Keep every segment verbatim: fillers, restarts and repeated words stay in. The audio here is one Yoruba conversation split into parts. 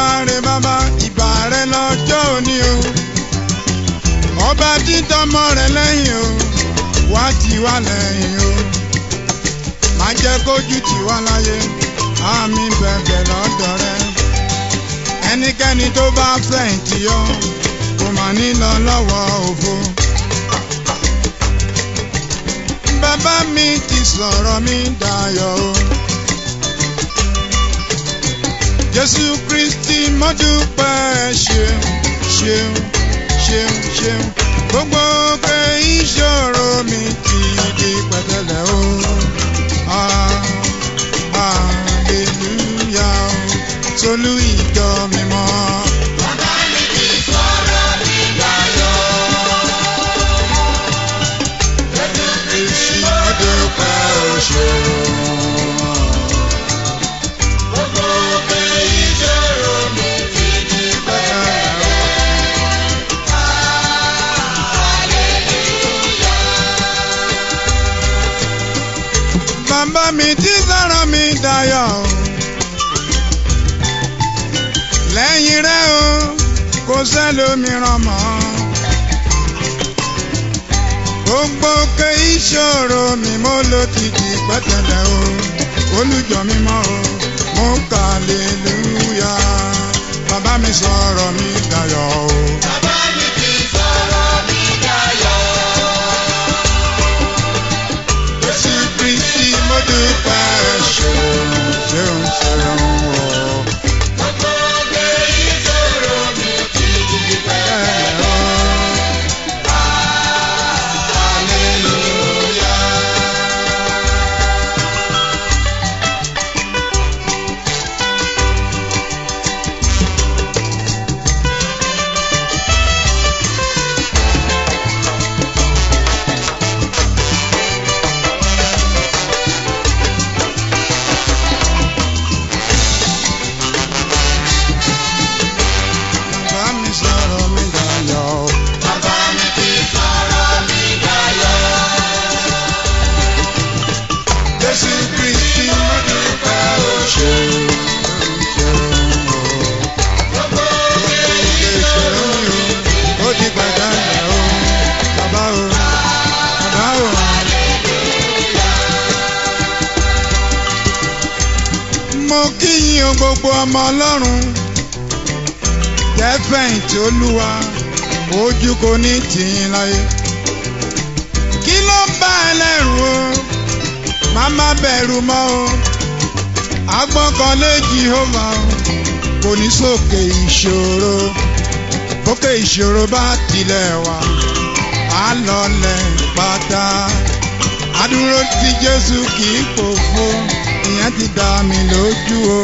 Olódùmarè bàbá ìbà rẹ lọ́jọ́ òní o. Ọba títọ́mọ rẹ lẹ́yìn o, wá tì wá lẹ́yìn o. Má jẹ́ kójú tì wá láyé, àmì bẹ̀bẹ̀ lọ́dọ̀ rẹ. Ẹnikẹ́ni tó bá fẹ̀yìntì yọ, kò mà ní lọ lọ́wọ́ òfo. Bàbá mi ti sọ̀rọ̀ mi dayọ̀ o. Jésù Kristi mo dúpẹ́ ṣeun ṣeun ṣeun ṣeun. Gbogbo pé ìṣòro mi ti di pẹ̀tẹ́lẹ̀ o. Hallelujah o. Tolú ìjọ mímọ́. Bàbá mi ti sọ̀rọ̀ mi dayọ̀. Jésù Kristi mo dúpẹ́ o ṣeun. Bàbá mi ti sọ̀rọ̀ mi dayọ̀. Lẹ́yìn rẹ̀ o, kò sẹ́lòmíràn mọ́. Gbogbo ké ìṣòro mi mo ló ti di pẹ̀tẹ́lẹ̀ o. Olùjọ mímọ́ o, mo kà hallelujah. Bàbá mi sọ̀rọ̀ mi dayọ̀ o. Bàbá mi ti sọ̀rọ̀ mi dayọ̀. Jésù Kristi mo dúpẹ́ ṣeun ṣeun ṣeun o. Gbogbo pé ìṣòro mi ti di pẹ̀tẹ́lẹ̀ o. Hallelujah. Bàbá mi sọ̀rọ̀ mi dayọ̀. Bàbá mi ti sọ̀rọ̀ mi dayọ̀. Jésù Kristi mo dúpẹ́ o ṣeun ṣeun o. Gbogbo pé Ìṣòro mi o, ó di pẹ̀tẹ́lẹ̀ o. Bàbá o, bàbá o. Mo kí yín o gbogbo ọmọ Ọlọ́run. Jẹ́ fẹ̀yìntì Olúwa, ojú kò ní tì yín láyé. Kí ló ń bá ẹ lẹ́rù o? Má má bẹ̀rù mọ́ o. Agbọ́kànlé Jèhófà o, kò ní sókè ìṣòro. Bókè ìṣòro bá tilẹ̀ wá, á lọlẹ̀ pátá. Adúró tí Jésù kì í pòfo, ìyẹn ti dá mi lójú o.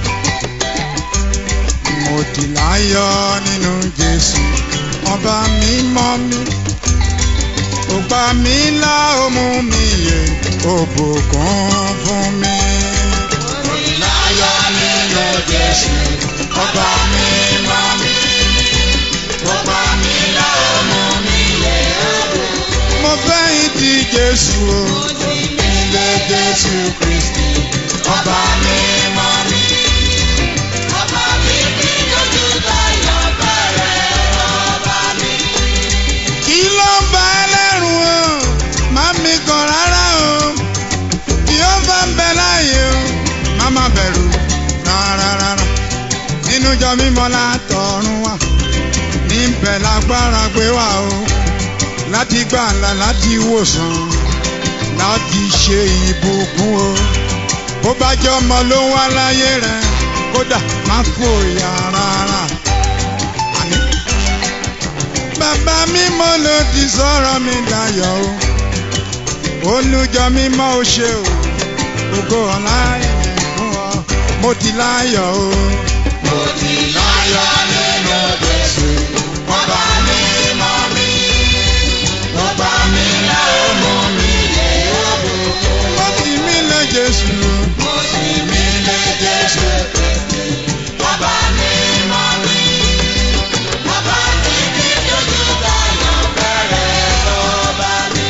Mo ti láyọ̀ nínú Jésù, ọba mímọ́ mi. Ó gbà mí là, ó mú mi yè, ó bùkún fún mi. mo ti láyọ̀ nínú Jésù. Ọba mímọ́ mi. Ó gbà mí là, ó mú mi yè, ó bùkún. Mo fẹ̀yìntì Jésù o. Ilé Jésù Kristi. Ọba mímọ́ mi. Ọba mi kí lójú tayọ̀ bẹ̀rẹ̀ ọba mi. Kí ló ń bá ẹ lẹ́rù o? Má mi kàn rárá o. Jèhófà ń bẹ láàyè o. Má má bẹ̀rù rárá rárá. Nínú ìjọ mímọ́ látọ̀run wá, níbẹ̀ lágbára gbé wá o. Láti gbàlà, láti wòsàn, láti ṣe ìbùkún o. Bó bá jẹ́ ọmọ ló ń wá láyé rẹ̀, kódà má fòyà rárá. Àní. Bàbá mímọ́ ló ti sọ̀rọ̀ mi dayọ̀ o. Olùjọ mímọ́ o ṣe o. Ògo ọ̀la ìyẹn fún ọ. Mo ti láyọ̀ o. Mo ti láyọ̀ nínú Jésù. Ọba mímọ́ mi. Ó gbà mí là, ó mú mi yè, ó bùkún. Mo ti mí lé Jésù. Mo sì mí lé Jésù Kristi. Ọba mímọ́ mi. Ọba mi kí lójú tayọ̀ bẹ̀rẹ̀ ọba mi.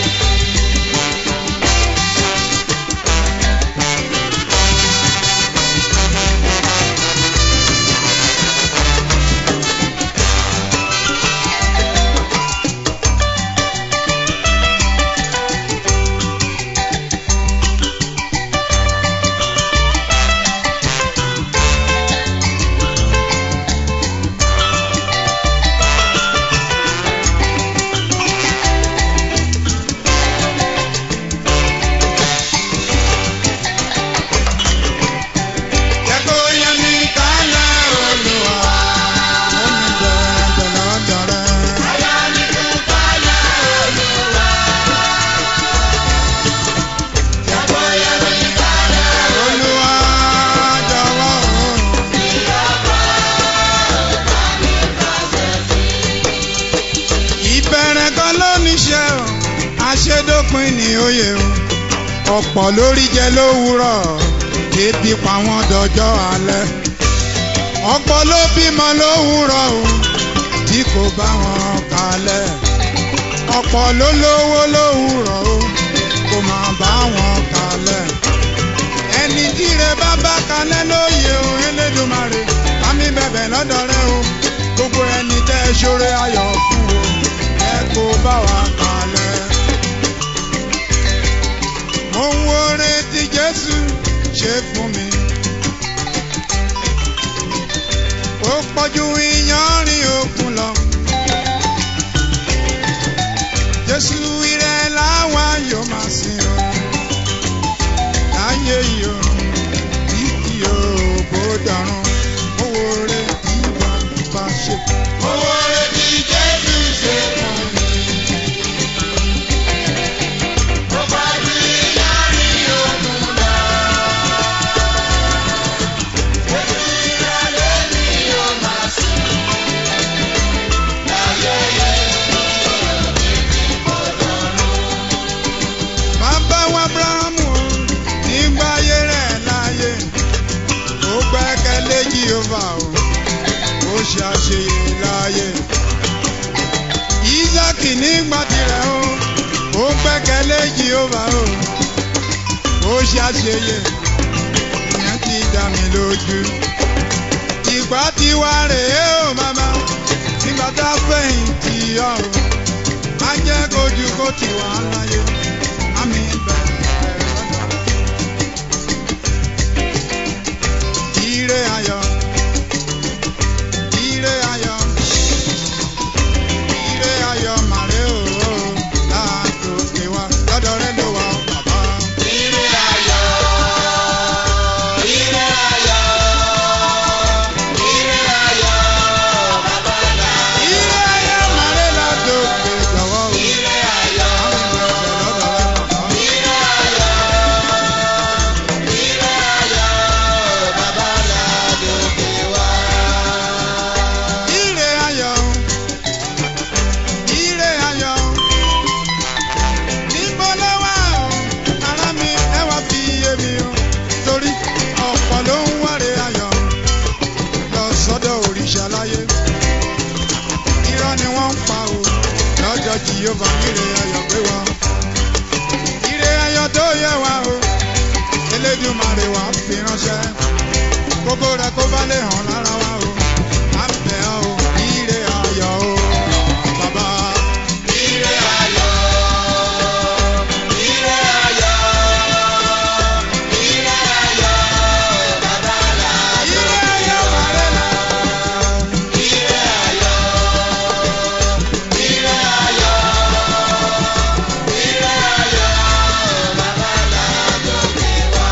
oníṣẹ́ o àṣedópin ní oyè o ọ̀pọ̀ lórí jẹ lówùúrọ̀ ebi pa wọ́n dọjọ́ alẹ́ ọ̀pọ̀ ló bímọ lówùúrọ̀ o tí kò bá wọn kalẹ̀ ọ̀pọ̀ ló lówó lówùúrọ̀ o kò má bá wọn kalẹ̀ ẹni jíire bá bá kalẹ̀ lóye o Elédùmarè àmì bẹ̀bẹ̀ lọ́dọ̀ rẹ o gbogbo ẹni tẹ́ ṣoore ayọ̀ fún o ẹ kó bá wa kalẹ̀. mo ń wo oore tí Jésù ṣe fún mi ó pọ̀jù ìyanrìn òkun lọ Jésù ire làwa yóò máa sìn o láyé yìí o títí o bó dọ̀run mo wo oore tí wọ́n bá ṣe. mo wo oore tí Jésù ṣe fún mi. ó pọ̀jù ìyanrìn òkun lọ. Jésù ire lèmi yóò máa sìn. láyé yìí títí bó dọ̀run. bàbá wa Ábúráhámù o nígbà ayé rẹ̀ láyé ó gbẹ́kẹ̀lé Jèhófà o ó ṣe àṣeyẹ láyé Ísákì nígbà tirẹ̀ o ó gbẹ́kẹ̀lé Jèhófà o ó ṣe àṣeyẹ ìyẹn ti dá mi lójú ìgbà tiwa rèé o bàbá nígbà tá a fẹ̀yìntì ọ̀ o má jẹ́ kojú kó tiwa láyé àmì bẹ̀rẹ̀ lọ́dọ̀ rẹ̀. Ire ayọ̀, ire ayọ̀, ire ayọ̀ màrè o látòkè wá lọ́dọ̀ rẹ̀ ló wà bàbá. Ire ayọ̀, ire ayọ̀, ire ayọ̀, bàbá là. Ire ayọ̀ màrè látòkè jọ̀wọ́ o. Ire ayọ̀, Àmì bẹ̀rẹ̀ lọ́dọ̀ rẹ̀ bàbá. ire ayọ̀, ire ayọ̀, bàbá là lókè wá. Ire ayọ̀, ire ayọ̀, níbo ló wà o? Ará mi ẹ wá fi yé mi o, torí ọ̀pọ̀ ló ń wáre ayọ̀ lọ sọ́dọ̀ òrìṣà láyé. Irọ́ ni wọ́n ń pa o, lọ́jọ́ Jèhófà ire ayọ̀ pé wọ́n. Ire ayọ̀ tó yẹ wá o, Elédùmarè wá fi ránṣẹ́. Kókó rẹ̀ kó bá lè hàn lára wa o, à ń bẹ̀ ọ́ o, ire ayọ̀ o, bàbá. Ire ayọ̀, ire ayọ̀, ire ayọ̀, bàbá là Ire lókè ayọ̀ wá. màrè là. Ire ayọ̀, ire ayọ̀, ire ayọ̀, bàbá là lókè wá.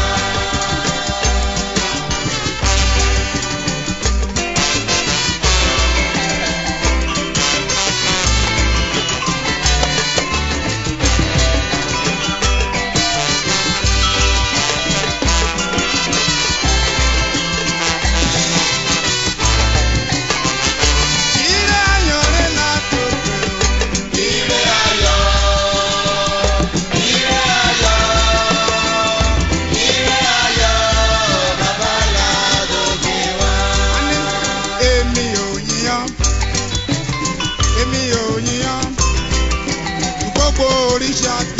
Ire ayọ̀ rẹ̀ látòkè o. Ire ayọ̀, ire ayọ̀, ire ayọ̀, bàbá là lókè wá. A ní èmi ò yíyan, èmi ò yíyan, gbogbo òrìṣà